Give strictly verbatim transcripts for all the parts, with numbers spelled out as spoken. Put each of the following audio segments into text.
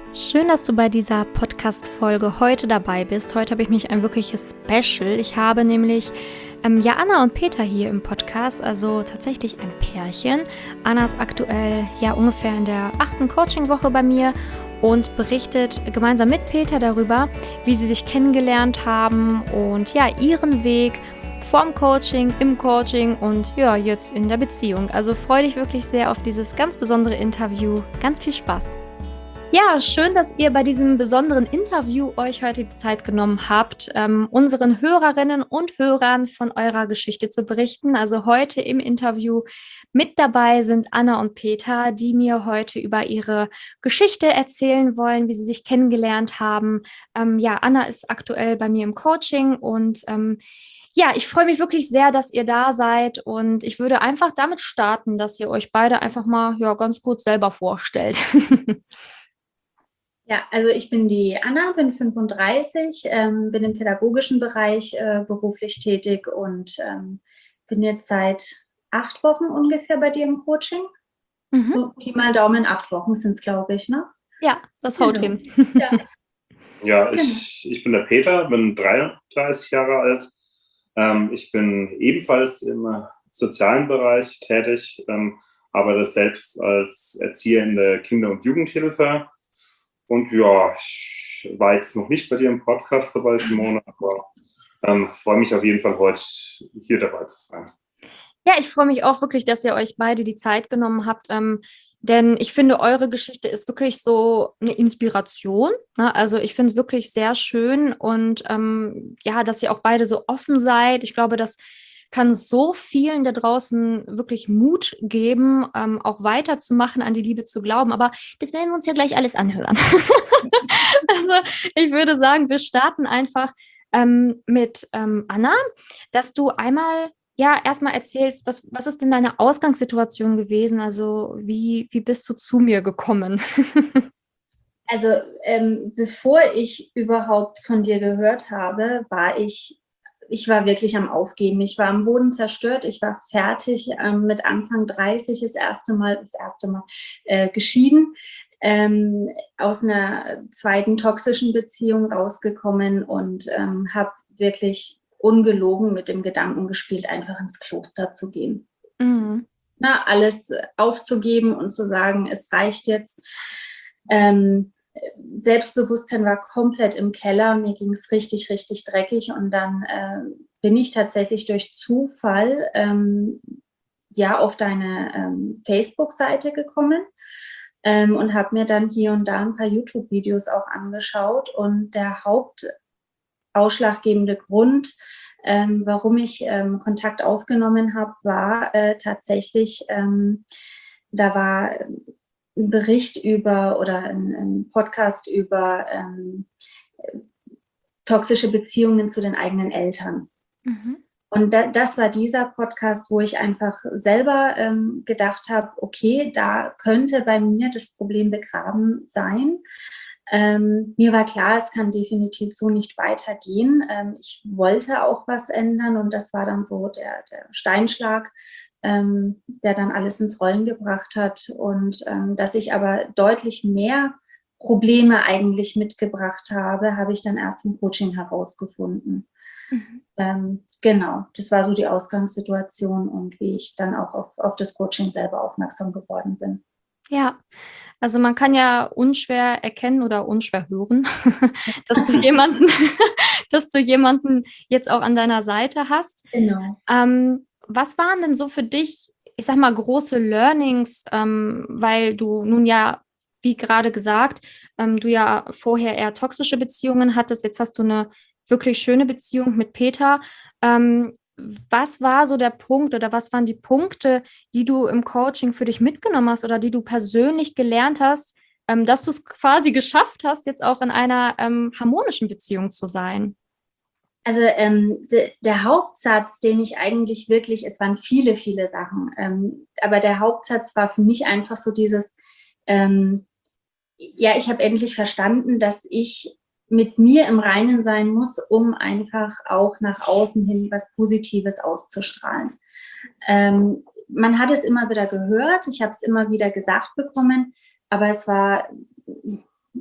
Schön, dass du bei dieser Podcast-Folge heute dabei bist. Heute habe ich mich ein wirkliches Special. Ich habe nämlich ähm, ja Anna und Peter hier im Podcast, also tatsächlich ein Pärchen. Anna ist aktuell ja ungefähr in der achten Coaching-Woche bei mir und berichtet gemeinsam mit Peter darüber, wie sie sich kennengelernt haben und ja ihren Weg vorm Coaching, im Coaching und ja jetzt in der Beziehung. Also freue dich wirklich sehr auf dieses ganz besondere Interview. Ganz viel Spaß! Ja, schön, dass ihr bei diesem besonderen Interview euch heute die Zeit genommen habt, ähm, unseren Hörerinnen und Hörern von eurer Geschichte zu berichten. Also heute im Interview mit dabei sind Anna und Peter, die mir heute über ihre Geschichte erzählen wollen, wie sie sich kennengelernt haben. Ähm, ja, Anna ist aktuell bei mir im Coaching und ähm, ja, ich freue mich wirklich sehr, dass ihr da seid und ich würde einfach damit starten, dass ihr euch beide einfach mal ja, ganz kurz selber vorstellt. Ja, also ich bin die Anna, bin fünfunddreißig, ähm, bin im pädagogischen Bereich äh, beruflich tätig und ähm, bin jetzt seit acht Wochen ungefähr bei dir im Coaching. Mhm. So, Pi mal Daumen, acht Wochen sind es, glaube ich, ne? Ja, das haut Genau. hin. Ja, Ja, ich, ich bin der Peter, bin dreiunddreißig Jahre alt. Ähm, ich bin ebenfalls im äh, sozialen Bereich tätig, ähm, arbeite selbst als Erzieher in der Kinder- und Jugendhilfe. Und ja, ich war jetzt noch nicht bei dir im Podcast dabei, Simone, aber ähm, freue mich auf jeden Fall heute hier dabei zu sein. Ja, ich freue mich auch wirklich, dass ihr euch beide die Zeit genommen habt, ähm, denn ich finde, eure Geschichte ist wirklich so eine Inspiration. Ne? Also ich finde es wirklich sehr schön und ähm, ja, dass ihr auch beide so offen seid. Ich glaube, das kann so vielen da draußen wirklich Mut geben, ähm, auch weiterzumachen, an die Liebe zu glauben. Aber das werden wir uns ja gleich alles anhören. Also ich würde sagen, wir starten einfach ähm, mit ähm, Anna, dass du einmal ja erstmal erzählst, was, was ist denn deine Ausgangssituation gewesen? Also wie, wie bist du zu mir gekommen? also ähm, bevor ich überhaupt von dir gehört habe, war ich, ich war wirklich am Aufgeben. Ich war am Boden zerstört. Ich war fertig, ähm, mit Anfang dreißig das erste Mal, das erste Mal äh, geschieden. Ähm, aus einer zweiten toxischen Beziehung rausgekommen und ähm, habe wirklich ungelogen mit dem Gedanken gespielt, einfach ins Kloster zu gehen. Mhm. Na, alles aufzugeben und zu sagen, es reicht jetzt. Ähm, Selbstbewusstsein war komplett im Keller, mir ging es richtig, richtig dreckig und dann äh, bin ich tatsächlich durch Zufall ähm, ja auf deine ähm, Facebook-Seite gekommen ähm, und habe mir dann hier und da ein paar YouTube-Videos auch angeschaut und der hauptausschlaggebende Grund, ähm, warum ich ähm, Kontakt aufgenommen habe, war äh, tatsächlich, ähm, da war ein Bericht über oder ein, ein Podcast über ähm, toxische Beziehungen zu den eigenen Eltern. Mhm. Und da, das war dieser Podcast, wo ich einfach selber ähm, gedacht habe, okay, da könnte bei mir das Problem begraben sein. Ähm, mir war klar, es kann definitiv so nicht weitergehen. Ähm, ich wollte auch was ändern und das war dann so der, der Steinschlag, ähm, der dann alles ins Rollen gebracht hat und ähm, dass ich aber deutlich mehr Probleme eigentlich mitgebracht habe, habe ich dann erst im Coaching herausgefunden. Mhm. Ähm, genau, das war so die Ausgangssituation und wie ich dann auch auf, auf das Coaching selber aufmerksam geworden bin. Ja, also man kann ja unschwer erkennen oder unschwer hören, dass du jemanden, dass du jemanden jetzt auch an deiner Seite hast. Genau. Ähm, was waren denn so für dich, ich sag mal, große Learnings, ähm, weil du nun ja, wie gerade gesagt, ähm, du ja vorher eher toxische Beziehungen hattest, jetzt hast du eine wirklich schöne Beziehung mit Peter. Ähm, was war so der Punkt oder was waren die Punkte, die du im Coaching für dich mitgenommen hast oder die du persönlich gelernt hast, ähm, dass du es quasi geschafft hast, jetzt auch in einer ähm, harmonischen Beziehung zu sein? Also ähm, de, der Hauptsatz, den ich eigentlich wirklich, es waren viele, viele Sachen, ähm, aber der Hauptsatz war für mich einfach so dieses, ähm, ja, ich habe endlich verstanden, dass ich mit mir im Reinen sein muss, um einfach auch nach außen hin was Positives auszustrahlen. Ähm, man hat es immer wieder gehört, ich habe es immer wieder gesagt bekommen, aber es war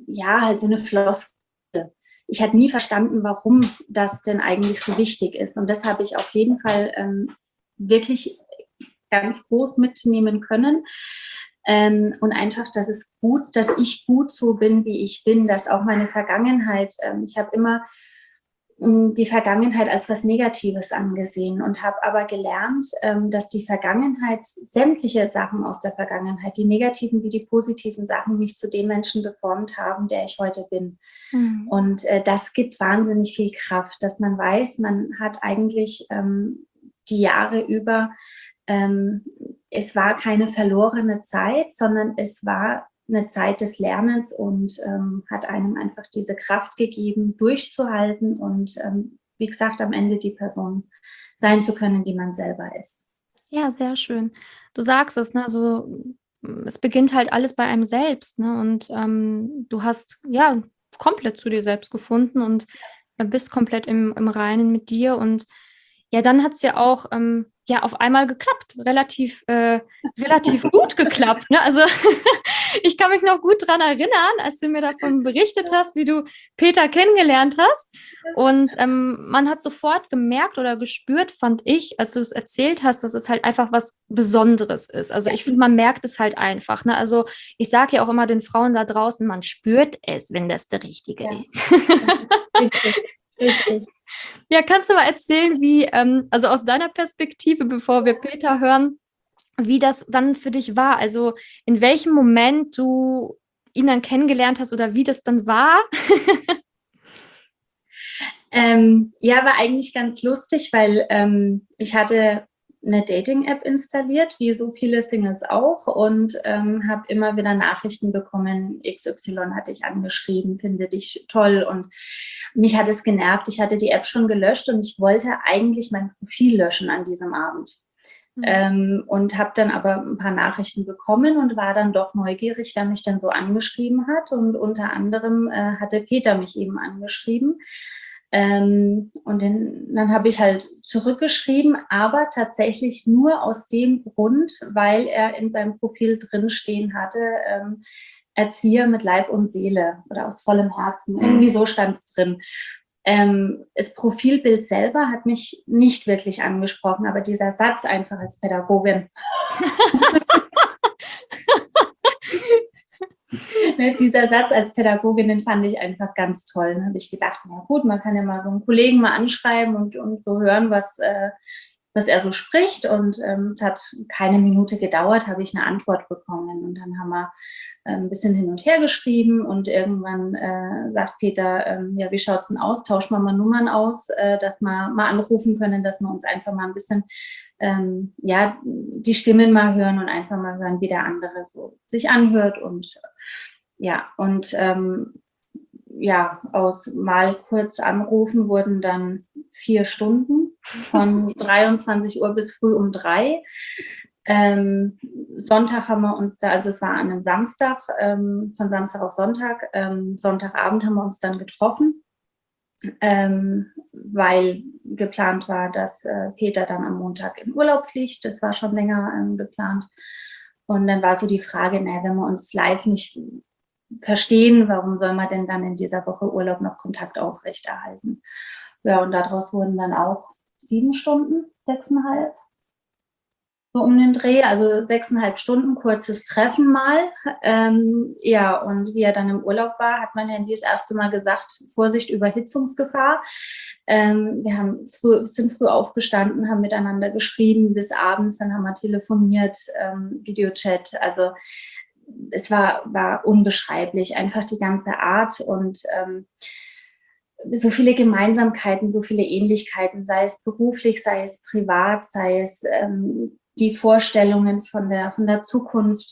ja, halt so eine Floskel. Ich hatte nie verstanden, warum das denn eigentlich so wichtig ist. Und das habe ich auf jeden Fall ähm, wirklich ganz groß mitnehmen können. Ähm, und einfach, dass es gut, dass ich gut so bin, wie ich bin, dass auch meine Vergangenheit, ähm, ich habe immer ähm, die Vergangenheit als was Negatives angesehen und habe aber gelernt, ähm, dass die Vergangenheit, sämtliche Sachen aus der Vergangenheit, die negativen wie die positiven Sachen, mich zu dem Menschen geformt haben, der ich heute bin. Mhm. Und äh, das gibt wahnsinnig viel Kraft, dass man weiß, man hat eigentlich ähm, die Jahre über, ähm, es war keine verlorene Zeit, sondern es war eine Zeit des Lernens und ähm, hat einem einfach diese Kraft gegeben, durchzuhalten und, ähm, wie gesagt, am Ende die Person sein zu können, die man selber ist. Ja, sehr schön. Du sagst es, ne, also es beginnt halt alles bei einem selbst, ne, und ähm, du hast, ja, komplett zu dir selbst gefunden und bist komplett im, im Reinen mit dir und ja, dann hat es ja auch ähm, ja, auf einmal geklappt, relativ, äh, relativ gut geklappt. Ne? Also ich kann mich noch gut daran erinnern, als du mir davon berichtet hast, wie du Peter kennengelernt hast. Und ähm, man hat sofort gemerkt oder gespürt, fand ich, als du es erzählt hast, dass es halt einfach was Besonderes ist. Also ich finde, man merkt es halt einfach. Ne? Also ich sage ja auch immer den Frauen da draußen, man spürt es, wenn das der Richtige ja. ist. Richtig, richtig. Ja, kannst du mal erzählen, wie, ähm, also aus deiner Perspektive, bevor wir Peter hören, wie das dann für dich war? Also in welchem Moment du ihn dann kennengelernt hast oder wie das dann war? ähm, ja, war eigentlich ganz lustig, weil ähm, ich hatte eine Dating-App installiert, wie so viele Singles auch, und ähm, habe immer wieder Nachrichten bekommen, X Y hatte ich angeschrieben, finde dich toll, und mich hat es genervt. Ich hatte die App schon gelöscht und ich wollte eigentlich mein Profil löschen an diesem Abend. Mhm. Ähm, und habe dann aber ein paar Nachrichten bekommen und war dann doch neugierig, wer mich denn so angeschrieben hat, und unter anderem äh, hatte Peter mich eben angeschrieben. Ähm, und den, dann habe ich halt zurückgeschrieben, aber tatsächlich nur aus dem Grund, weil er in seinem Profil drinstehen hatte, ähm, Erzieher mit Leib und Seele oder aus vollem Herzen. Irgendwie so stand es drin. Ähm, das Profilbild selber hat mich nicht wirklich angesprochen, aber dieser Satz einfach als Pädagogin. Ne, dieser Satz als Pädagogin, den fand ich einfach ganz toll. Dann habe ich gedacht, na gut, man kann ja mal so einen Kollegen mal anschreiben und, und so hören, was, äh, was er so spricht. Und ähm, es hat keine Minute gedauert, habe ich eine Antwort bekommen. Und dann haben wir äh, ein bisschen hin und her geschrieben und irgendwann äh, sagt Peter, ähm, ja, wie schaut es denn aus? Tauschen wir mal Nummern aus, äh, dass wir mal anrufen können, dass wir uns einfach mal ein bisschen ähm, ja, die Stimmen mal hören und einfach mal hören, wie der andere so sich anhört. Und ja, und ähm, ja, aus mal kurz anrufen wurden dann vier Stunden von dreiundzwanzig Uhr bis früh um drei. Ähm, Sonntag haben wir uns da, also es war an einem Samstag, ähm, von Samstag auf Sonntag, ähm, Sonntagabend haben wir uns dann getroffen, ähm, weil geplant war, dass äh, Peter dann am Montag in Urlaub fliegt. Das war schon länger ähm, geplant. Und dann war so die Frage, naja, wenn wir uns live nicht verstehen, warum soll man denn dann in dieser Woche Urlaub noch Kontakt aufrechterhalten? Ja, und daraus wurden dann auch sieben Stunden, sechseinhalb, so um den Dreh, also sechseinhalb Stunden, kurzes Treffen mal. Ähm, ja, und wie er dann im Urlaub war, hat mein Handy das erste Mal gesagt, Vorsicht, Überhitzungsgefahr. Ähm, wir haben früh, sind früh aufgestanden, haben miteinander geschrieben bis abends, dann haben wir telefoniert, ähm, Videochat, also es war, war unbeschreiblich, einfach die ganze Art und ähm, so viele Gemeinsamkeiten, so viele Ähnlichkeiten, sei es beruflich, sei es privat, sei es ähm, die Vorstellungen von der, von der Zukunft,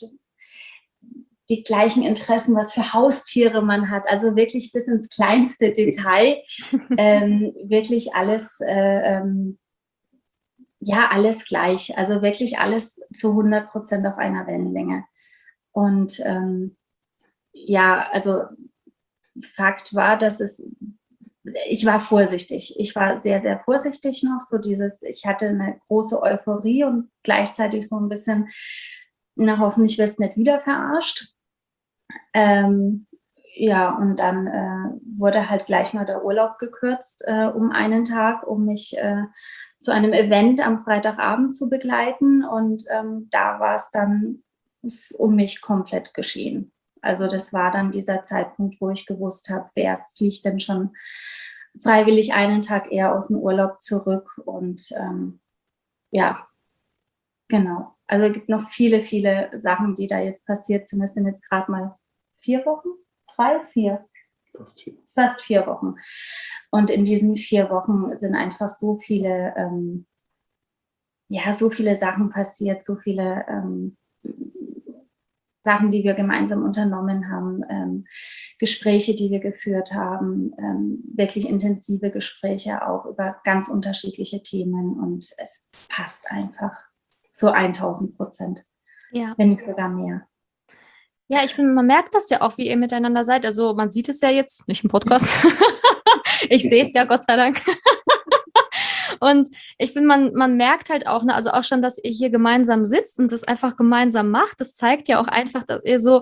die gleichen Interessen, was für Haustiere man hat, also wirklich bis ins kleinste Detail, ähm, wirklich alles, äh, ähm, ja, alles gleich, also wirklich alles zu hundert Prozent auf einer Wellenlänge. Und ähm, ja, also Fakt war, dass es, ich war vorsichtig. Ich war sehr, sehr vorsichtig noch. So dieses, ich hatte eine große Euphorie und gleichzeitig so ein bisschen, na, hoffentlich wirst du nicht wieder verarscht. Ähm, ja, und dann äh, wurde halt gleich mal der Urlaub gekürzt äh, um einen Tag, um mich äh, zu einem Event am Freitagabend zu begleiten. Und ähm, da war es dann um mich komplett geschehen. Also das war dann dieser Zeitpunkt, wo ich gewusst habe, wer fliegt denn schon freiwillig einen Tag eher aus dem Urlaub zurück. Und ähm, ja, genau. Also es gibt noch viele, viele Sachen, die da jetzt passiert sind. Es sind jetzt gerade mal vier Wochen, drei, vier. Fast vier. Fast vier Wochen. Und in diesen vier Wochen sind einfach so viele, ähm, ja, so viele Sachen passiert, so viele ähm, Sachen, die wir gemeinsam unternommen haben, ähm, Gespräche, die wir geführt haben, ähm, wirklich intensive Gespräche auch über ganz unterschiedliche Themen, und es passt einfach zu tausend Prozent, Ja. wenn nicht sogar mehr. Ja, ich finde, man merkt das ja auch, wie ihr miteinander seid. Also man sieht es ja jetzt, nicht im Podcast. Ich sehe es ja, Gott sei Dank. Und ich finde, man, man merkt halt auch, ne, also auch schon, dass ihr hier gemeinsam sitzt und das einfach gemeinsam macht. Das zeigt ja auch einfach, dass ihr so,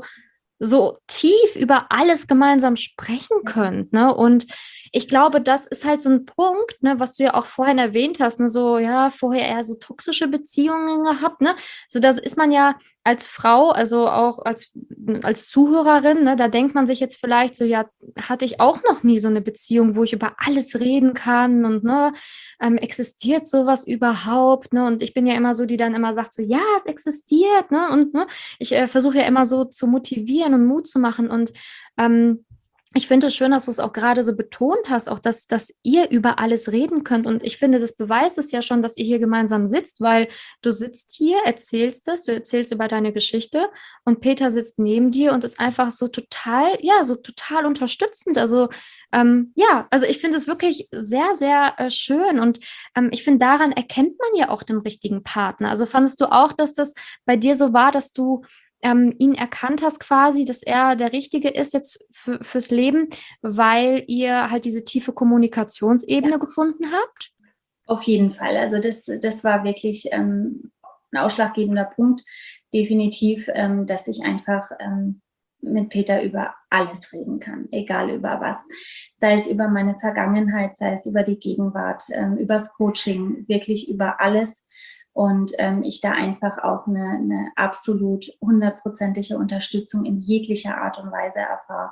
so tief über alles gemeinsam sprechen könnt, ne? Und ich glaube, das ist halt so ein Punkt, ne, was du ja auch vorhin erwähnt hast, ne, so, ja, vorher eher so toxische Beziehungen gehabt, ne? So, das ist man ja als Frau, also auch als, als Zuhörerin, ne, da denkt man sich jetzt vielleicht so, ja, hatte ich auch noch nie so eine Beziehung, wo ich über alles reden kann und, ne, ähm, existiert sowas überhaupt, ne? Und ich bin ja immer so, die dann immer sagt so, ja, es existiert, ne? Und, ne, ich äh, versuche ja immer so zu motivieren und Mut zu machen, und ähm, ich finde es schön, dass du es auch gerade so betont hast, auch dass, dass ihr über alles reden könnt. Und ich finde, das beweist es ja schon, dass ihr hier gemeinsam sitzt, weil du sitzt hier, erzählst es, du erzählst über deine Geschichte, und Peter sitzt neben dir und ist einfach so total, ja, so total unterstützend. Also ähm, ja, also ich finde es wirklich sehr, sehr äh, schön, und ähm, ich finde, daran erkennt man ja auch den richtigen Partner. Also fandest du auch, dass das bei dir so war, dass du ähm, ihn erkannt hast quasi, dass er der Richtige ist jetzt für, fürs Leben, weil ihr halt diese tiefe Kommunikationsebene ja. gefunden habt? Auf jeden Fall. Also das, das war wirklich ähm, ein ausschlaggebender Punkt, definitiv, ähm, dass ich einfach ähm, mit Peter über alles reden kann, egal über was. Sei es über meine Vergangenheit, sei es über die Gegenwart, ähm, übers Coaching, wirklich über alles. Und ähm, ich da einfach auch eine, eine absolut hundertprozentige Unterstützung in jeglicher Art und Weise erfahre,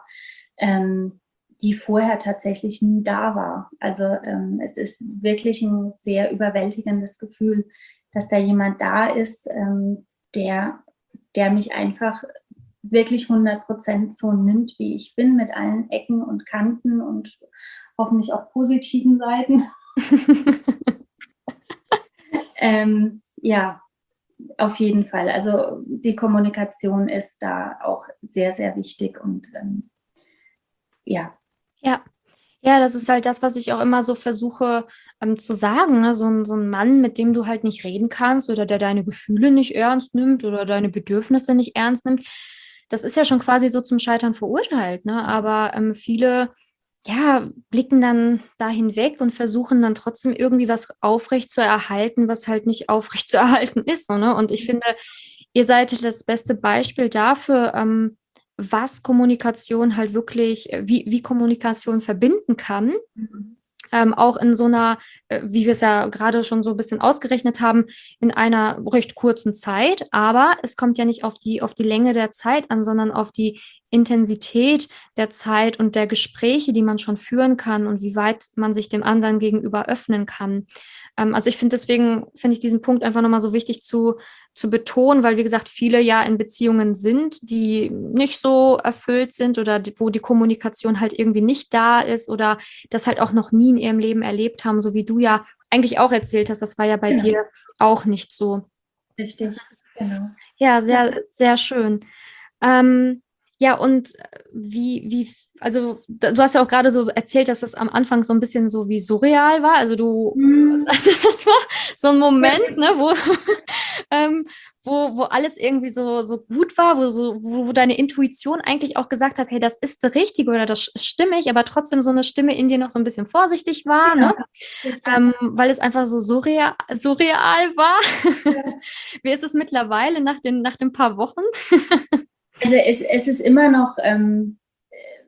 ähm, die vorher tatsächlich nie da war. Also ähm, es ist wirklich ein sehr überwältigendes Gefühl, dass da jemand da ist, ähm, der, der mich einfach wirklich hundert Prozent so nimmt, wie ich bin, mit allen Ecken und Kanten und hoffentlich auch positiven Seiten. Ähm, ja, auf jeden Fall. Also die Kommunikation ist da auch sehr, sehr wichtig, und ähm, ja. Ja. Ja, das ist halt das, was ich auch immer so versuche ähm, zu sagen. Ne? So ein, so ein Mann, mit dem du halt nicht reden kannst oder der deine Gefühle nicht ernst nimmt oder deine Bedürfnisse nicht ernst nimmt, das ist ja schon quasi so zum Scheitern verurteilt. Ne? Aber ähm, viele ja, blicken dann da hinweg und versuchen dann trotzdem irgendwie was aufrecht zu erhalten, was halt nicht aufrecht zu erhalten ist. So, ne? Und ich finde, ihr seid das beste Beispiel dafür, ähm, was Kommunikation halt wirklich, wie, wie Kommunikation verbinden kann. Mhm. Ähm, auch in so einer, äh, wie wir es ja gerade schon so ein bisschen ausgerechnet haben, in einer recht kurzen Zeit. Aber es kommt ja nicht auf die, auf die Länge der Zeit an, sondern auf die Intensität der Zeit und der Gespräche, die man schon führen kann und wie weit man sich dem anderen gegenüber öffnen kann. Ähm, also ich finde deswegen, finde ich diesen Punkt einfach nochmal so wichtig zu, zu betonen, weil wie gesagt, viele ja in Beziehungen sind, die nicht so erfüllt sind oder die, wo die Kommunikation halt irgendwie nicht da ist oder das halt auch noch nie in ihrem Leben erlebt haben, so wie du ja eigentlich auch erzählt hast, das war ja bei genau. dir auch nicht so. Richtig, genau. Ja, sehr, ja. sehr schön. Ähm, Ja, und wie, wie, also du hast ja auch gerade so erzählt, dass das am Anfang so ein bisschen so wie surreal war. Also du, mm. also das war so ein Moment, ne, wo, ähm, wo, wo alles irgendwie so, so gut war, wo, so, wo, wo deine Intuition eigentlich auch gesagt hat, hey, das ist das Richtige oder das ist stimmig, aber trotzdem so eine Stimme in dir noch so ein bisschen vorsichtig war, ja, ne? Ähm, weil es einfach so surreal, surreal war. Ja. Wie ist es mittlerweile nach den, nach den paar Wochen? Also es, es ist immer noch, ähm,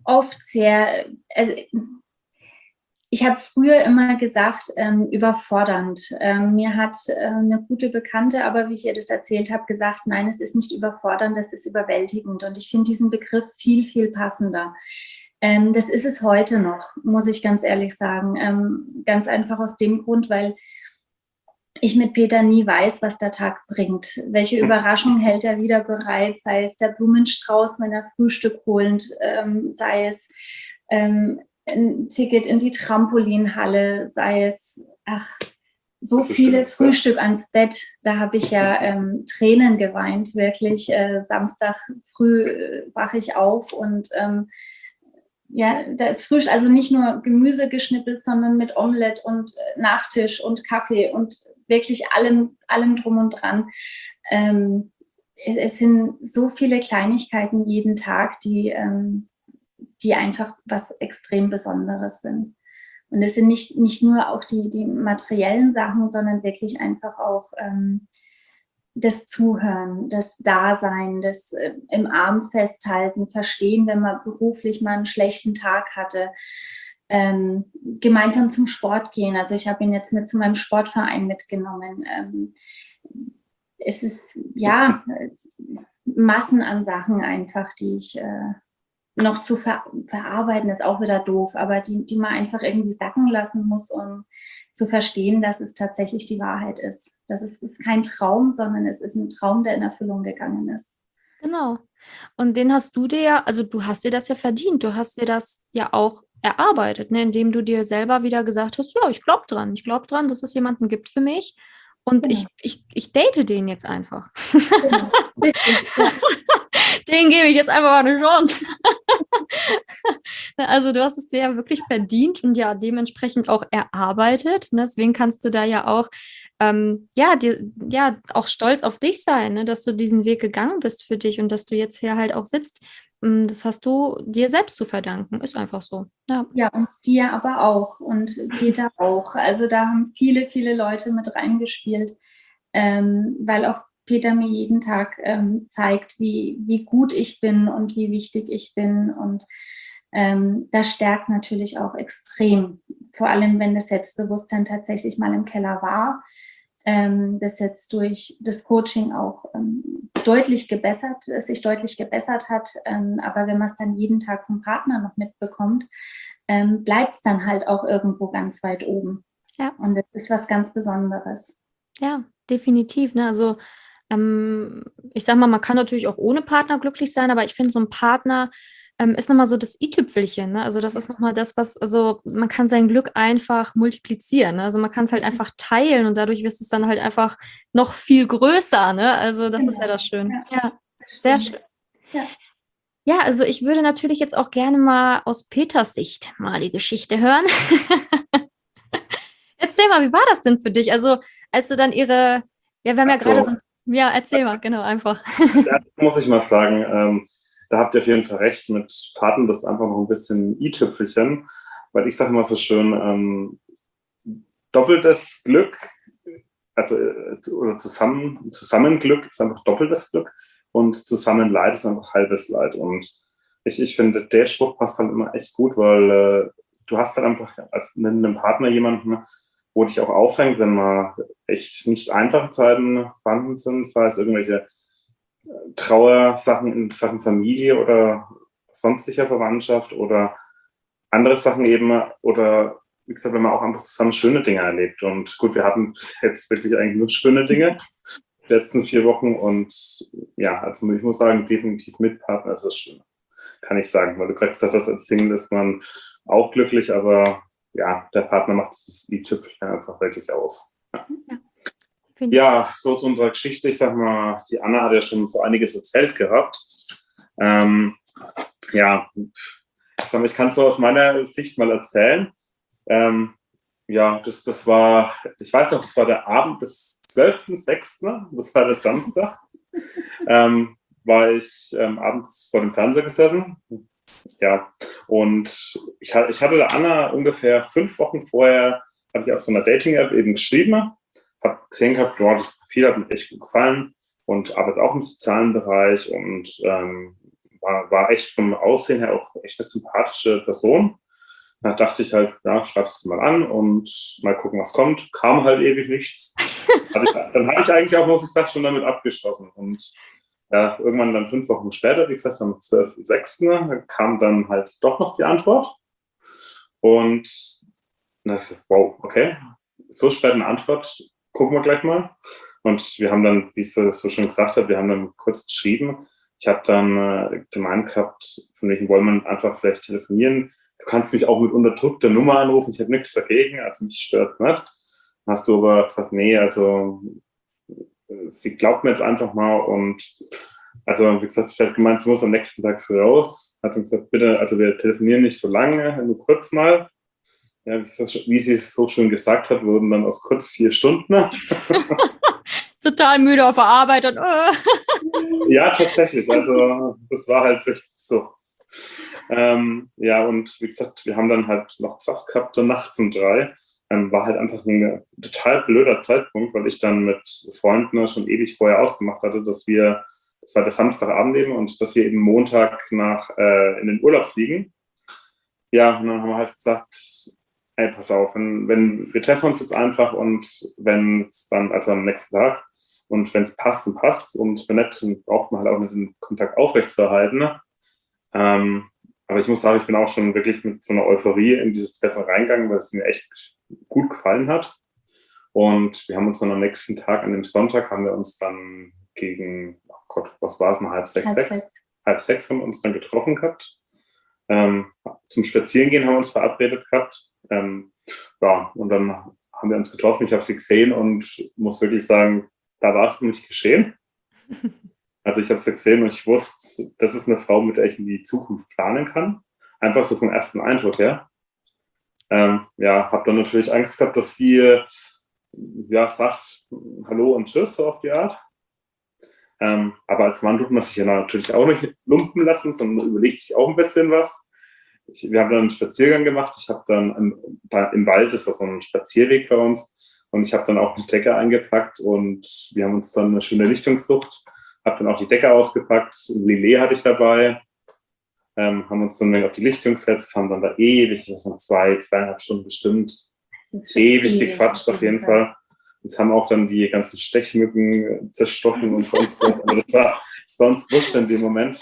oft sehr, also ich habe früher immer gesagt, ähm, überfordernd. Ähm, mir hat äh, eine gute Bekannte, aber wie ich ihr das erzählt habe, gesagt, nein, es ist nicht überfordernd, das ist überwältigend. Und ich finde diesen Begriff viel, viel passender. Ähm, das ist es heute noch, muss ich ganz ehrlich sagen. Ähm, ganz einfach aus dem Grund, weil ich mit Peter nie weiß, was der Tag bringt. Welche Überraschung hält er wieder bereit, sei es der Blumenstrauß, wenn er Frühstück holt, ähm, sei es ähm, ein Ticket in die Trampolinhalle, sei es, ach, so viele Frühstück ans Bett. Da habe ich ja ähm, Tränen geweint, wirklich. Äh, Samstag früh äh, wache ich auf und ähm, ja, da ist Frühstück, also nicht nur Gemüse geschnippelt, sondern mit Omelette und Nachtisch und Kaffee und wirklich allem, allem drum und dran. Ähm, es, es sind so viele Kleinigkeiten jeden Tag, die, ähm, die einfach was extrem Besonderes sind. Und es sind nicht, nicht nur auch die, die materiellen Sachen, sondern wirklich einfach auch ähm, das Zuhören, das Dasein, das äh, im Arm festhalten, verstehen, wenn man beruflich mal einen schlechten Tag hatte, ähm, gemeinsam zum Sport gehen. Also ich habe ihn jetzt mit zu meinem Sportverein mitgenommen. Ähm, es ist ja Massen an Sachen einfach, die ich äh, noch zu ver verarbeiten, ist auch wieder doof, aber die, die man einfach irgendwie sacken lassen muss, um zu verstehen, dass es tatsächlich die Wahrheit ist. Das ist, ist kein Traum, sondern es ist ein Traum, der in Erfüllung gegangen ist. Genau. Und den hast du dir ja, also du hast dir das ja verdient, du hast dir das ja auch erarbeitet, ne, indem du dir selber wieder gesagt hast, ja, ich glaube dran, ich glaube dran, dass es jemanden gibt für mich und genau. ich, ich, ich date den jetzt einfach. Genau. Richtig, ja. Den gebe ich jetzt einfach mal eine Chance. Also du hast es dir ja wirklich verdient und ja dementsprechend auch erarbeitet. Ne? Deswegen kannst du da ja auch ähm, ja, dir, ja auch stolz auf dich sein, ne? Dass du diesen Weg gegangen bist für dich und dass du jetzt hier halt auch sitzt. Das hast du dir selbst zu verdanken. Ist einfach so. Ja, ja, und dir aber auch und Peter auch. Also da haben viele, viele Leute mit reingespielt, ähm, weil auch Peter mir jeden Tag ähm, zeigt, wie, wie gut ich bin und wie wichtig ich bin. Und ähm, das stärkt natürlich auch extrem. Vor allem, wenn das Selbstbewusstsein tatsächlich mal im Keller war. Ähm, das jetzt durch das Coaching auch ähm, deutlich gebessert, sich deutlich gebessert hat. Ähm, aber wenn man es dann jeden Tag vom Partner noch mitbekommt, ähm, bleibt es dann halt auch irgendwo ganz weit oben. Ja. Und das ist was ganz Besonderes. Ja, definitiv. Ne? Also ähm, ich sag mal, man kann natürlich auch ohne Partner glücklich sein, aber ich finde, so ein Partner ähm, ist nochmal so das i-Tüpfelchen. Ne? Also das ist nochmal das, was, also man kann sein Glück einfach multiplizieren. Ne? Also man kann es halt einfach teilen und dadurch wird es dann halt einfach noch viel größer. Ne? Also das genau. ist ja das Schöne. Ja, ja sehr schön. Ja. Ja, also ich würde natürlich jetzt auch gerne mal aus Peters Sicht mal die Geschichte hören. Erzähl mal, wie war das denn für dich? Also als du dann ihre, ja, wir haben ja gerade so, ja, erzähl mal, genau, einfach. Ja, muss ich mal sagen, ähm, da habt ihr auf jeden Fall recht, mit Paten das ist einfach noch ein bisschen i-Tüpfelchen, weil ich sage mal so schön, ähm, doppeltes Glück, also oder zusammen, zusammen Glück ist einfach doppeltes Glück und zusammen Leid ist einfach halbes Leid. Und ich, ich finde, der Spruch passt halt immer echt gut, weil äh, du hast halt einfach als mit einem Partner jemanden, wo dich auch auffängt, wenn mal echt nicht einfache Zeiten vorhanden sind, sei es irgendwelche Trauersachen in Sachen Familie oder sonstiger Verwandtschaft oder andere Sachen eben, oder wie gesagt, wenn man auch einfach zusammen schöne Dinge erlebt. Und gut, wir hatten bis jetzt wirklich eigentlich nur schöne Dinge die letzten vier Wochen und ja, also ich muss sagen, definitiv mit Partner ist es schön, kann ich sagen, weil du gerade gesagt hast, als Single ist man auch glücklich, aber ja, der Partner macht das i-Tüpfelchen einfach wirklich aus. Ja. Ja. ja, so zu unserer Geschichte. Ich sag mal, die Anna hat ja schon so einiges erzählt gehabt. Ähm, ja, ich, sag mal, ich kann es so aus meiner Sicht mal erzählen. Ähm, ja, das, das war, ich weiß noch, das war der Abend des zwölften sechsten Das war der Samstag. ähm, war ich ähm, abends vor dem Fernseher gesessen. Ja, und ich, ich hatte der Anna ungefähr fünf Wochen vorher, hatte ich auf so einer Dating-App eben geschrieben, habe gesehen gehabt, boah, das Profil hat mir echt gut gefallen und arbeite auch im sozialen Bereich und ähm, war, war echt vom Aussehen her auch echt eine sympathische Person. Da dachte ich halt, ja, schreib's es mal an und mal gucken, was kommt. Kam halt ewig nichts. Also, dann hatte ich eigentlich auch, muss ich sagen, schon damit abgeschlossen. Und ja, irgendwann dann fünf Wochen später, wie gesagt, am zwölften sechsten kam dann halt doch noch die Antwort. Und dann habe ich gesagt, wow, okay, so spät eine Antwort, gucken wir gleich mal. Und wir haben dann, wie ich so, so schon gesagt habe, wir haben dann kurz geschrieben. Ich habe dann äh, gemeint gehabt, von wegen wollen wir einfach vielleicht telefonieren. Du kannst mich auch mit unterdrückter Nummer anrufen, ich habe nichts dagegen, also mich stört nicht. Dann hast du aber gesagt, nee, also sie glaubt mir jetzt einfach mal und also wie gesagt, ich habe gemeint, sie muss am nächsten Tag früh raus. Hat dann gesagt, bitte, also wir telefonieren nicht so lange, nur kurz mal. Ja, wie, so, wie sie es so schön gesagt hat, wurden dann aus kurz vier Stunden. Total müde auf der Arbeit und äh. Ja, tatsächlich. Also das war halt wirklich so. Ähm, ja, und wie gesagt, wir haben dann halt noch gesagt gehabt, so nachts um drei. Ähm, war halt einfach ein total blöder Zeitpunkt, weil ich dann mit Freunden schon ewig vorher ausgemacht hatte, dass wir, das war der Samstagabend eben, und dass wir eben Montag nach äh, in den Urlaub fliegen. Ja, und dann haben wir halt gesagt, ey, pass auf, wenn, wenn wir treffen uns jetzt einfach und wenn es dann, also am nächsten Tag, und wenn es passt, dann passt, und wenn nicht, dann braucht man halt auch nicht den Kontakt aufrechtzuerhalten. Ne? Ähm, aber ich muss sagen, ich bin auch schon wirklich mit so einer Euphorie in dieses Treffen reingegangen, weil es mir echt gut gefallen hat. Und wir haben uns dann am nächsten Tag, an dem Sonntag, haben wir uns dann gegen, oh Gott, was war es mal, halb sechs, halb sechs, sechs, halb sechs haben wir uns dann getroffen gehabt. Ähm, zum Spazierengehen haben wir uns verabredet gehabt. Ähm, ja, und dann haben wir uns getroffen, ich habe sie gesehen und muss wirklich sagen, da war es für mich geschehen. Also ich habe sie gesehen und ich wusste, das ist eine Frau, mit der ich in die Zukunft planen kann. Einfach so vom ersten Eindruck her. Ähm, ja, habe dann natürlich Angst gehabt, dass sie ja, sagt Hallo und Tschüss, so auf die Art. Ähm, aber als Mann tut man sich ja natürlich auch nicht lumpen lassen, sondern überlegt sich auch ein bisschen was. Ich, wir haben dann einen Spaziergang gemacht. Ich habe dann im, im Wald, das war so ein Spazierweg bei uns, und ich habe dann auch eine Decke eingepackt und wir haben uns dann eine schöne Lichtung gesucht. Habe dann auch die Decke ausgepackt. Lillet hatte ich dabei. Ähm, haben uns dann auf die Lichtung gesetzt, haben dann da ewig, was noch zwei, zweieinhalb Stunden bestimmt, ewig, ewig gequatscht auf jeden Fall. Uns haben auch dann die ganzen Stechmücken zerstochen und sonst was. Aber das war, das war uns wurscht in dem Moment.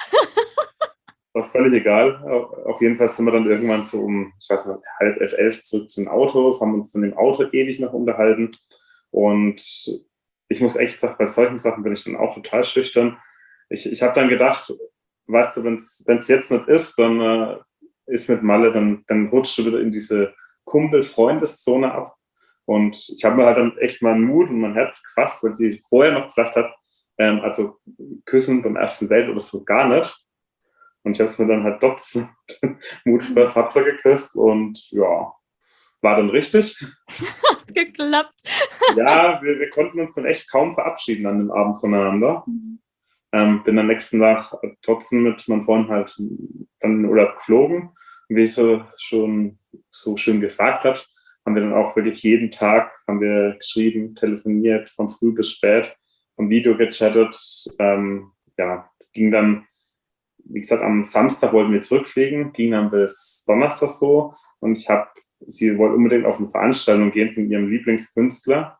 War völlig egal. Auf jeden Fall sind wir dann irgendwann so um, ich weiß nicht, halb elf, elf zurück zu den Autos, haben uns dann im Auto ewig noch unterhalten. Und ich muss echt sagen, bei solchen Sachen bin ich dann auch total schüchtern. Ich, ich habe dann gedacht, weißt du, wenn es jetzt nicht ist, dann äh, ist mit Malle, dann, dann rutscht du wieder in diese Kumpel-Freundeszone ab. Und ich habe mir halt dann echt mal Mut und mein Herz gefasst, weil sie vorher noch gesagt hat, ähm, also küssen beim ersten Date oder so gar nicht. Und ich habe es mir dann halt trotzdem Mut gefasst, hab sie geküsst und ja, war dann richtig. Hat geklappt. Ja, wir, wir konnten uns dann echt kaum verabschieden an dem Abend voneinander. Mhm. Ähm, bin am nächsten Tag trotzdem mit meinem Freund halt dann in den Urlaub geflogen. Und wie ich so schon so schön gesagt habe, haben wir dann auch wirklich jeden Tag haben wir geschrieben, telefoniert, von früh bis spät, am Video gechattet. Ähm, ja, ging dann, wie gesagt, am Samstag wollten wir zurückfliegen, ging dann bis Donnerstag so. Und ich habe, sie wollte unbedingt auf eine Veranstaltung gehen von ihrem Lieblingskünstler.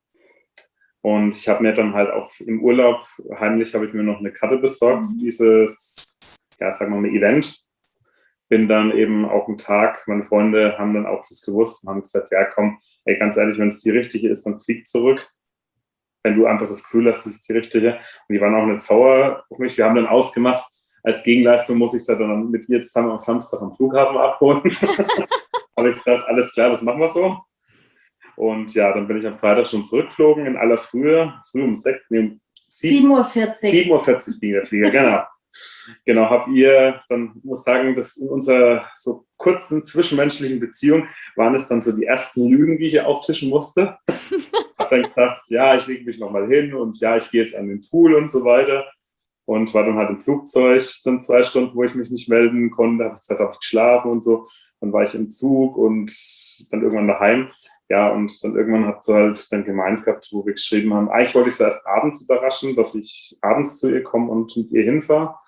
Und ich habe mir dann halt auch im Urlaub, heimlich habe ich mir noch eine Karte besorgt für dieses, ja, sagen wir mal, Event. Bin dann eben auch einen Tag, meine Freunde haben dann auch das gewusst und haben gesagt, ja komm, ey, ganz ehrlich, wenn es die richtige ist, dann flieg zurück. Wenn du einfach das Gefühl hast, das ist die richtige. Und die waren auch nicht sauer auf mich. Wir haben dann ausgemacht, als Gegenleistung muss ich sie dann mit ihr zusammen am Samstag am Flughafen abholen. Habe ich gesagt, alles klar, das machen wir so. Und ja, dann bin ich am Freitag schon zurückgeflogen in aller Frühe, früh um sechs, nee, um sieben Uhr vierzig. sieben Uhr vierzig ging der Flieger, genau. Genau, habt ihr, dann muss sagen, dass in unserer so kurzen zwischenmenschlichen Beziehung waren es dann so die ersten Lügen, die ich hier auftischen musste. Hab dann gesagt, ja, ich lege mich nochmal hin und ja, ich gehe jetzt an den Pool und so weiter. Und war dann halt im Flugzeug dann zwei Stunden, wo ich mich nicht melden konnte. Habe gesagt, habe ich geschlafen und so. Dann war ich im Zug und dann irgendwann daheim. Ja, und dann irgendwann hat sie halt dann gemeint gehabt, wo wir geschrieben haben, eigentlich wollte ich sie erst abends überraschen, dass ich abends zu ihr komme und mit ihr hinfahre.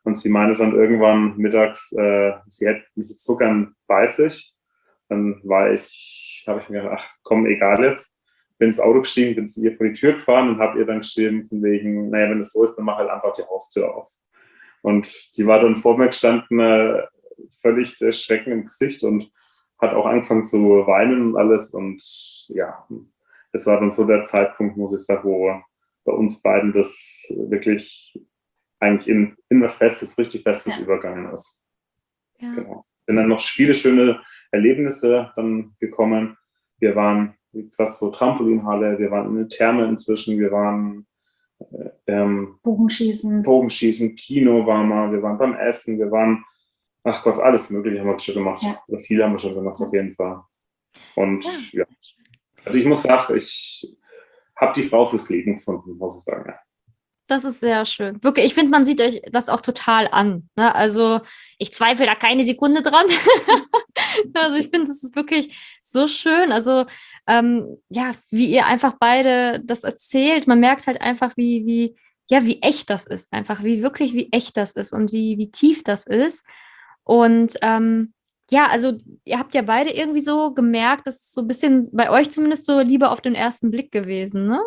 Und sie meinte dann irgendwann mittags, äh, sie hätte mich jetzt so gern bei sich. Dann war ich, habe ich mir gedacht, ach komm, egal jetzt. Bin ins Auto gestiegen, bin zu ihr vor die Tür gefahren und habe ihr dann geschrieben, von wegen, naja, wenn es so ist, dann mach halt einfach die Haustür auf. Und die war dann vor mir gestanden, äh, völlig erschreckend im Gesicht und hat auch angefangen zu weinen und alles. Und ja, das war dann so der Zeitpunkt, muss ich sagen, wo bei uns beiden das wirklich eigentlich in, in was Festes, richtig Festes ja. übergegangen ist. Ja. Genau. Sind dann noch viele schöne Erlebnisse dann gekommen. Wir waren, wie gesagt, so Trampolinhalle, wir waren in der Therme inzwischen, wir waren äh, ähm, Bogenschießen. Bogenschießen, Kino waren wir, wir waren beim Essen, wir waren, ach Gott, alles Mögliche haben wir schon gemacht. Ja. Oder viele haben wir schon gemacht, auf jeden Fall. Und ja, ja. also ich muss sagen, ich habe die Frau fürs Leben gefunden, muss ich sagen, ja. Das ist sehr schön. Wirklich, ich finde, man sieht euch das auch total an. Ne? Also ich zweifle da keine Sekunde dran. Also ich finde, das ist wirklich so schön. Also ähm, ja, wie ihr einfach beide das erzählt. Man merkt halt einfach, wie, wie, ja, wie echt das ist. Einfach, wie wirklich, wie echt das ist und wie, wie tief das ist. Und ähm, ja, also ihr habt ja beide irgendwie so gemerkt, das ist so ein bisschen bei euch zumindest so Liebe auf den ersten Blick gewesen, ne?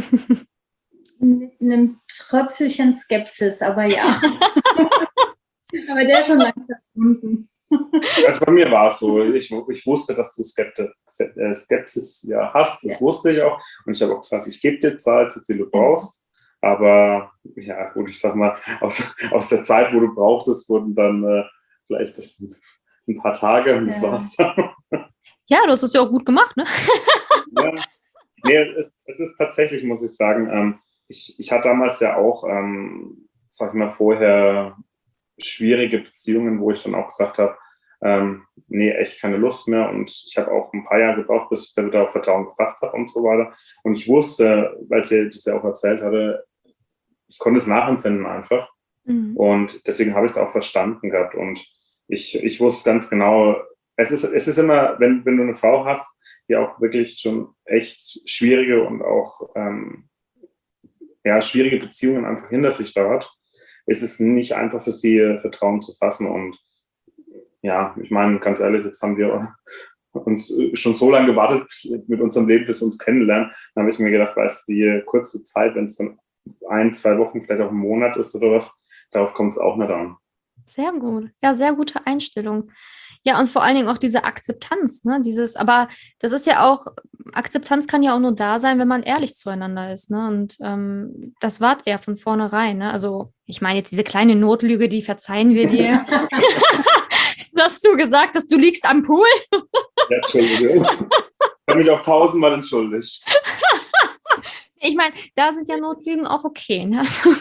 Mit einem Tröpfelchen Skepsis, aber ja. Aber der ist schon langsam verschwunden. Also bei mir war es so, ich, ich wusste, dass du Skepsis ja hast, das ja. wusste ich auch. Und ich habe auch gesagt, ich gebe dir Zeit, so viel du brauchst. Aber ja, gut, ich sag mal, aus, aus der Zeit, wo du brauchtest, wurden dann äh, vielleicht ein paar Tage und das ja. war's dann. Ja, du hast es ja auch gut gemacht, ne? Ja. Nee, es, es ist tatsächlich, muss ich sagen, ähm, ich, ich hatte damals ja auch, ähm, sag ich mal, vorher schwierige Beziehungen, wo ich dann auch gesagt habe, ähm, nee, echt keine Lust mehr. Und ich habe auch ein paar Jahre gebraucht, bis ich da wieder auf Vertrauen gefasst habe und so weiter. Und ich wusste, weil sie das ja auch erzählt hatte, ich konnte es nachempfinden einfach. Mhm. Und deswegen habe ich es auch verstanden gehabt. Und ich, ich wusste ganz genau, es ist, es ist immer, wenn, wenn du eine Frau hast, die auch wirklich schon echt schwierige und auch ähm, ja, schwierige Beziehungen einfach hinter sich da hat, ist es nicht einfach für sie, Vertrauen zu fassen. Und ja, ich meine, ganz ehrlich, jetzt haben wir uns schon so lange gewartet mit unserem Leben, bis wir uns kennenlernen. Dann habe ich mir gedacht, weißt du, die kurze Zeit, wenn es dann ein, zwei Wochen, vielleicht auch ein Monat ist oder was, darauf kommt es auch nicht an. Sehr gut. Ja, sehr gute Einstellung. Ja, und vor allen Dingen auch diese Akzeptanz, ne? Dieses, aber das ist ja auch, Akzeptanz kann ja auch nur da sein, wenn man ehrlich zueinander ist, ne? Und ähm, das wart ihr von vornherein, ne? Also, ich meine jetzt diese kleine Notlüge, die verzeihen wir dir. Dass du gesagt hast, du liegst am Pool. Ja, Entschuldigung. Ich habe mich auch tausendmal entschuldigt. Ich meine, da sind ja Notlügen auch okay, ne? Also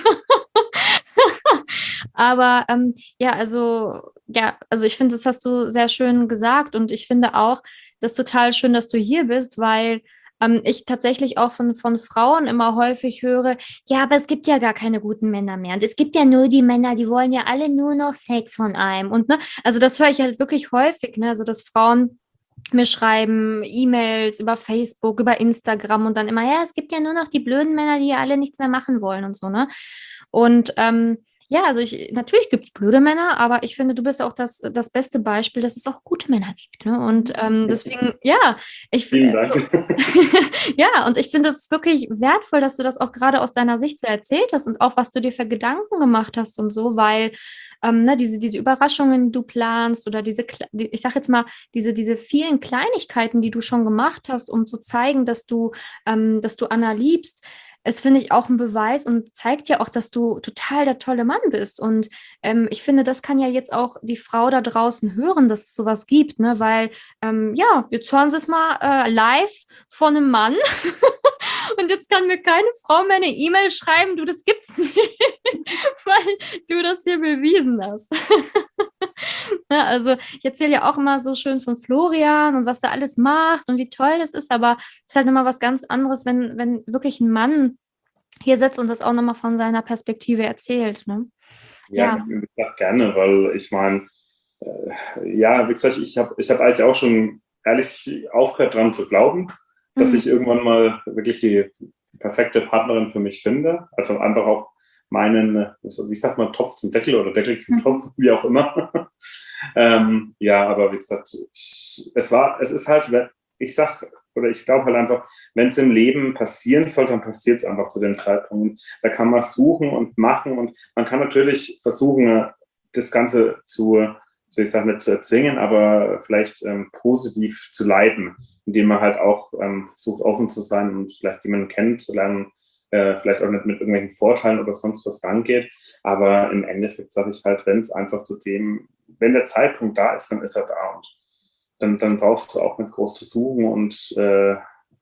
aber ähm, ja, also ja, also ich finde, das hast du sehr schön gesagt und ich finde auch, das ist total schön, dass du hier bist, weil ähm, ich tatsächlich auch von, von Frauen immer häufig höre, ja, aber es gibt ja gar keine guten Männer mehr und es gibt ja nur die Männer, die wollen ja alle nur noch Sex von einem und ne, also das höre ich halt wirklich häufig, ne, also dass Frauen mir schreiben, E-Mails über Facebook, über Instagram und dann immer, ja, es gibt ja nur noch die blöden Männer, die ja alle nichts mehr machen wollen und so, ne, und ähm, ja, also ich, natürlich gibt es blöde Männer, aber ich finde, du bist auch das, das beste Beispiel, dass es auch gute Männer gibt. Ne? Und ähm, deswegen, ja, ich finde, so, ja, und ich finde es wirklich wertvoll, dass du das auch gerade aus deiner Sicht so erzählt hast und auch, was du dir für Gedanken gemacht hast und so, weil ähm, ne, diese, diese Überraschungen, die du planst oder diese, die, ich sag jetzt mal, diese, diese vielen Kleinigkeiten, die du schon gemacht hast, um zu zeigen, dass du, ähm, dass du Anna liebst, es finde ich auch ein Beweis und zeigt ja auch, dass du total der tolle Mann bist. Und ähm, ich finde, das kann ja jetzt auch die Frau da draußen hören, dass es sowas gibt, ne? Weil, ähm, ja, jetzt hören sie es mal äh, live von einem Mann. Und jetzt kann mir keine Frau mehr eine E-Mail schreiben, du, das gibt's nicht, weil du das hier bewiesen hast. Ja, also ich erzähle ja auch immer so schön von Florian und was er alles macht und wie toll das ist, aber es ist halt immer was ganz anderes, wenn, wenn wirklich ein Mann hier sitzt und das auch nochmal von seiner Perspektive erzählt. Ne? Ja, ja. Wie gesagt, gerne, weil ich meine, äh, ja, wie gesagt, ich habe ich hab eigentlich auch schon ehrlich aufgehört dran zu glauben, dass mhm. ich irgendwann mal wirklich die perfekte Partnerin für mich finde. Also einfach auch, meinen, wie sagt man, Topf zum Deckel oder Deckel zum Topf, wie auch immer. ähm, ja, aber wie gesagt, es war, es ist halt, ich sag, oder ich glaube halt einfach, wenn es im Leben passieren soll, dann passiert es einfach zu dem Zeitpunkt. Da kann man suchen und machen und man kann natürlich versuchen, das Ganze zu, so ich sage nicht zu erzwingen, aber vielleicht ähm, positiv zu leiten, indem man halt auch ähm, versucht, offen zu sein und vielleicht jemanden kennenzulernen, äh, vielleicht auch nicht mit irgendwelchen Vorteilen oder sonst was rangeht. Aber im Endeffekt sage ich halt, wenn es einfach zu dem, wenn der Zeitpunkt da ist, dann ist er da und dann, dann brauchst du auch nicht groß zu suchen und äh,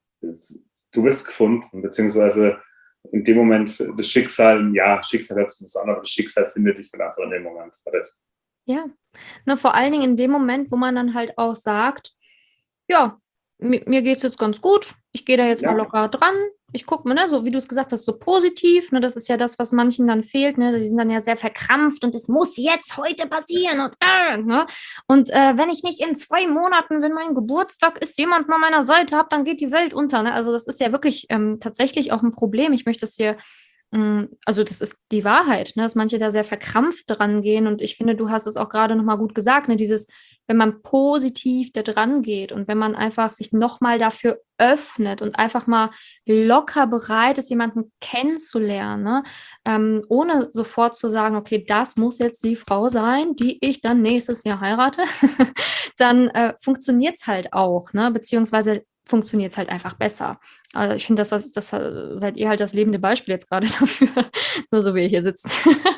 du wirst gefunden, beziehungsweise in dem Moment das Schicksal, ja, Schicksal hört sich an, aber das Schicksal findet dich halt einfach in dem Moment. Ja, ne, vor allen Dingen in dem Moment, wo man dann halt auch sagt, ja, mir, mir geht es jetzt ganz gut, ich gehe da jetzt Ja. mal locker dran, ich gucke mal, ne, so wie du es gesagt hast, so positiv, ne, das ist ja das, was manchen dann fehlt, ne, die sind dann ja sehr verkrampft und es muss jetzt heute passieren und äh, ne, und äh, wenn ich nicht in zwei Monaten, wenn mein Geburtstag ist, jemanden an meiner Seite habe, dann geht die Welt unter, ne, also das ist ja wirklich ähm, tatsächlich auch ein Problem, ich möchte das hier also das ist die Wahrheit, ne, dass manche da sehr verkrampft dran gehen und ich finde, du hast es auch gerade nochmal gut gesagt, ne, dieses, wenn man positiv da dran geht und wenn man einfach sich nochmal dafür öffnet und einfach mal locker bereit ist, jemanden kennenzulernen, ne, ähm, ohne sofort zu sagen, okay, das muss jetzt die Frau sein, die ich dann nächstes Jahr heirate, dann äh, funktioniert es halt auch, ne, beziehungsweise funktioniert es halt einfach besser. Also ich finde, das, das, das seid ihr halt das lebende Beispiel jetzt gerade dafür, nur so wie ihr hier sitzt.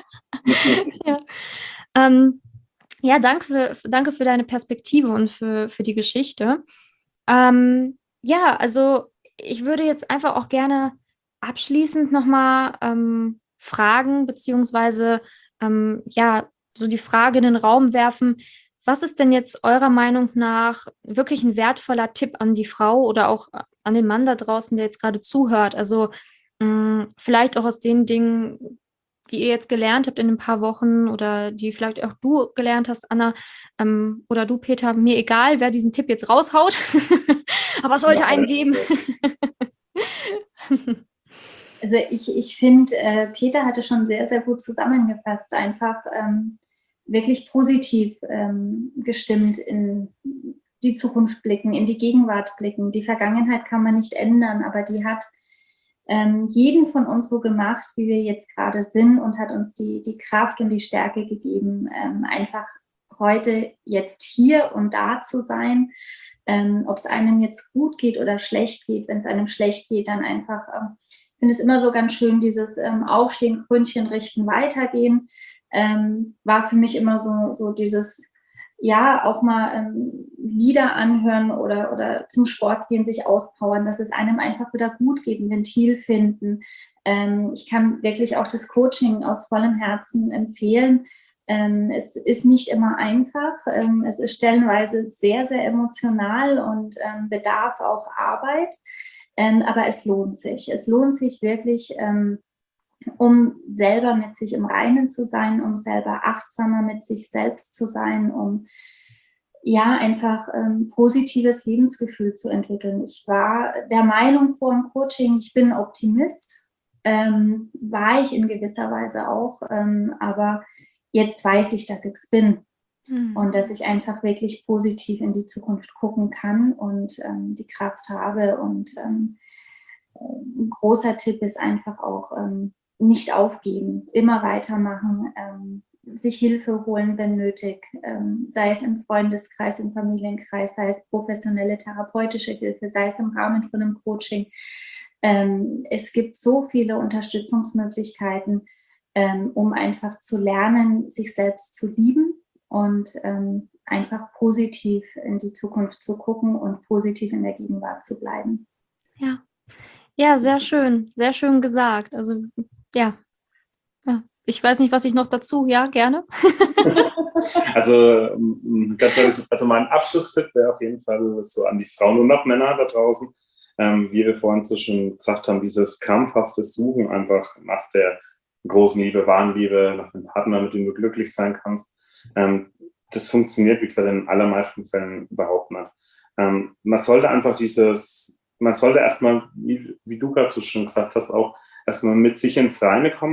ja. Ähm, ja, danke für, danke für deine Perspektive und für, für die Geschichte. Ähm, ja, also ich würde jetzt einfach auch gerne abschließend nochmal ähm, fragen, beziehungsweise ähm, ja, so die Frage in den Raum werfen, was ist denn jetzt eurer Meinung nach wirklich ein wertvoller Tipp an die Frau oder auch an den Mann da draußen, der jetzt gerade zuhört? Also mh, vielleicht auch aus den Dingen, die ihr jetzt gelernt habt in ein paar Wochen oder die vielleicht auch du gelernt hast, Anna, ähm, oder du, Peter, mir egal, wer diesen Tipp jetzt raushaut, aber es sollte Ja, einen geben. Also ich, ich finde, äh, Peter hatte schon sehr, sehr gut zusammengefasst, einfach ähm, wirklich positiv ähm, gestimmt in die Zukunft blicken, in die Gegenwart blicken. Die Vergangenheit kann man nicht ändern, aber die hat ähm, jeden von uns so gemacht, wie wir jetzt gerade sind und hat uns die, die Kraft und die Stärke gegeben, ähm, einfach heute, jetzt hier und da zu sein. Ähm, ob es einem jetzt gut geht oder schlecht geht. Wenn es einem schlecht geht, dann einfach, ähm, ich finde es immer so ganz schön, dieses ähm, Aufstehen, Krönchen richten, weitergehen, ähm, war für mich immer so, so dieses, ja, auch mal ähm, Lieder anhören oder, oder zum Sport gehen, sich auspowern, dass es einem einfach wieder gut geht, ein Ventil finden. Ähm, ich kann wirklich auch das Coaching aus vollem Herzen empfehlen. Ähm, es ist nicht immer einfach. Ähm, es ist stellenweise sehr, sehr emotional und ähm, bedarf auch Arbeit. Ähm, aber es lohnt sich. Es lohnt sich wirklich, ähm, um selber mit sich im Reinen zu sein, um selber achtsamer mit sich selbst zu sein, um ja einfach ähm, positives Lebensgefühl zu entwickeln. Ich war der Meinung vor dem Coaching, ich bin Optimist. Ähm, war ich in gewisser Weise auch, ähm, aber jetzt weiß ich, dass ich es bin mhm. und dass ich einfach wirklich positiv in die Zukunft gucken kann und ähm, die Kraft habe. Und ähm, ein großer Tipp ist einfach auch ähm, nicht aufgeben, immer weitermachen, ähm, sich Hilfe holen, wenn nötig, ähm, sei es im Freundeskreis, im Familienkreis, sei es professionelle therapeutische Hilfe, sei es im Rahmen von einem Coaching. Ähm, es gibt so viele Unterstützungsmöglichkeiten, ähm, um einfach zu lernen, sich selbst zu lieben und ähm, einfach positiv in die Zukunft zu gucken und positiv in der Gegenwart zu bleiben. Ja, ja, sehr schön, sehr schön gesagt. Also ja, ja. Ich weiß nicht, was ich noch dazu, ja, gerne. Also ganz ehrlich, also mein Abschlusstipp wäre auf jeden Fall so an die Frauen und auch Männer da draußen, ähm, wie wir vorhin so schon gesagt haben, dieses krampfhafte Suchen einfach nach der großen Liebe, wahren Liebe, nach dem Partner, mit dem du glücklich sein kannst. Ähm, das funktioniert, wie gesagt, in den allermeisten Fällen überhaupt nicht. Ähm, man sollte einfach dieses, man sollte erstmal, wie, wie du gerade so schon gesagt hast, auch erstmal mit sich ins Reine kommen.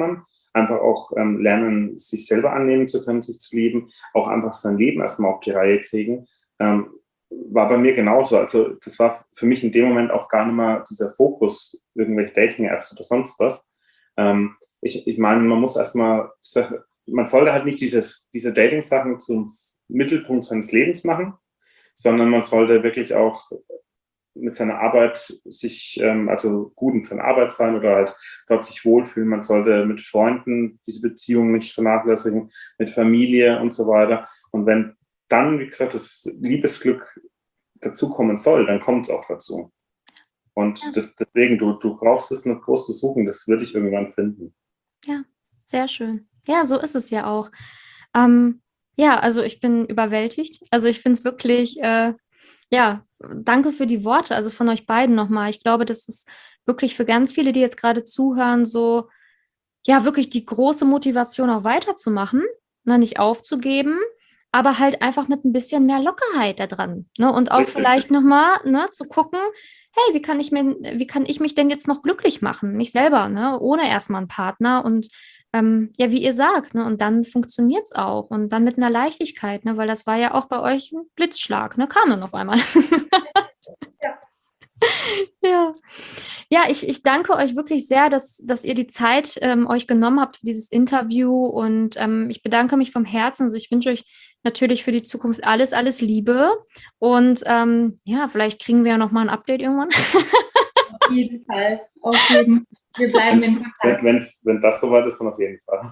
einfach auch ähm, lernen, sich selber annehmen zu können, sich zu lieben, auch einfach sein Leben erstmal auf die Reihe kriegen. Ähm, war bei mir genauso. Also das war für mich in dem Moment auch gar nicht mal dieser Fokus, irgendwelche Dating-Apps oder sonst was. Ähm, ich, ich meine, man muss erstmal, man sollte halt nicht dieses, diese Dating-Sachen zum Mittelpunkt seines Lebens machen, sondern man sollte wirklich auch mit seiner Arbeit sich, ähm, also gut in seiner Arbeit sein oder halt dort sich wohlfühlen. Man sollte mit Freunden diese Beziehungen nicht vernachlässigen, mit Familie und so weiter. Und wenn dann, wie gesagt, das Liebesglück dazukommen soll, dann kommt es auch dazu. Und Ja. das, deswegen, du, du brauchst es nicht groß zu suchen, das würde ich irgendwann finden. Ja, sehr schön. Ja, so ist es ja auch. Ähm, ja, also ich bin überwältigt. Also ich finde es wirklich, äh, ja, danke für die Worte, also von euch beiden nochmal. Ich glaube, das ist wirklich für ganz viele, die jetzt gerade zuhören, so, ja, wirklich die große Motivation auch weiterzumachen, ne, nicht aufzugeben, aber halt einfach mit ein bisschen mehr Lockerheit da dran, ne, und auch Richtig. vielleicht nochmal, ne, zu gucken, hey, wie kann ich mir, wie kann ich mich denn jetzt noch glücklich machen, mich selber, ne, ohne erstmal einen Partner und ähm, ja, wie ihr sagt, ne, und dann funktioniert es auch und dann mit einer Leichtigkeit, ne, weil das war ja auch bei euch ein Blitzschlag, ne, kam dann auf einmal. Ja. Ja. Ja, ich, ich danke euch wirklich sehr, dass, dass ihr die Zeit ähm, euch genommen habt für dieses Interview und ähm, ich bedanke mich vom Herzen. Also ich wünsche euch natürlich für die Zukunft alles, alles Liebe und ähm, ja, vielleicht kriegen wir ja nochmal ein Update irgendwann. Auf jeden Fall. Auf jeden Fall. Wir bleiben in Kontakt. Wenn, wenn's, wenn das soweit ist, dann auf jeden Fall.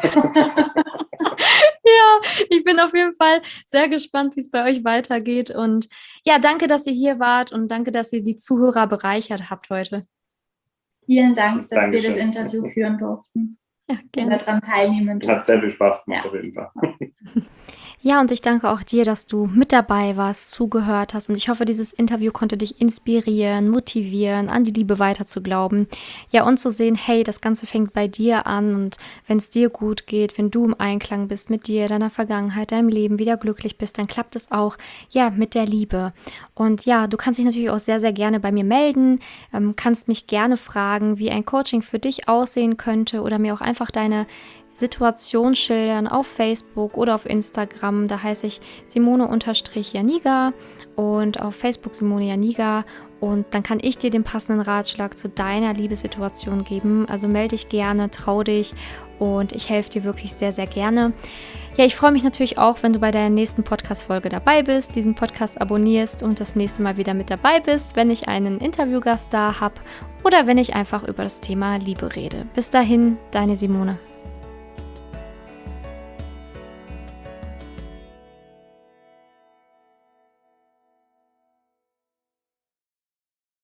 Ja, ich bin auf jeden Fall sehr gespannt, wie es bei euch weitergeht. Und ja, danke, dass ihr hier wart und danke, dass ihr die Zuhörer bereichert habt heute. Vielen Dank, dass Dankeschön. wir das Interview führen durften. Ja, Und gerne. daran teilnehmen durften. Hat sehr viel Spaß gemacht, Ja. auf jeden Fall. Ja, und ich danke auch dir, dass du mit dabei warst, zugehört hast. Und ich hoffe, dieses Interview konnte dich inspirieren, motivieren, an die Liebe weiter zu glauben. Ja, und zu sehen, hey, das Ganze fängt bei dir an. Und wenn es dir gut geht, wenn du im Einklang bist mit dir, deiner Vergangenheit, deinem Leben, wieder glücklich bist, dann klappt es auch, ja, mit der Liebe. Und ja, du kannst dich natürlich auch sehr, sehr gerne bei mir melden, ähm, kannst mich gerne fragen, wie ein Coaching für dich aussehen könnte oder mir auch einfach deine Situation schildern auf Facebook oder auf Instagram. Da heiße ich Simone-Janiga und auf Facebook Simone Janiga. Und dann kann ich dir den passenden Ratschlag zu deiner Liebessituation geben. Also melde dich gerne, trau dich und ich helfe dir wirklich sehr, sehr gerne. Ja, ich freue mich natürlich auch, wenn du bei der nächsten Podcast-Folge dabei bist, diesen Podcast abonnierst und das nächste Mal wieder mit dabei bist, wenn ich einen Interviewgast da habe oder wenn ich einfach über das Thema Liebe rede. Bis dahin, deine Simone.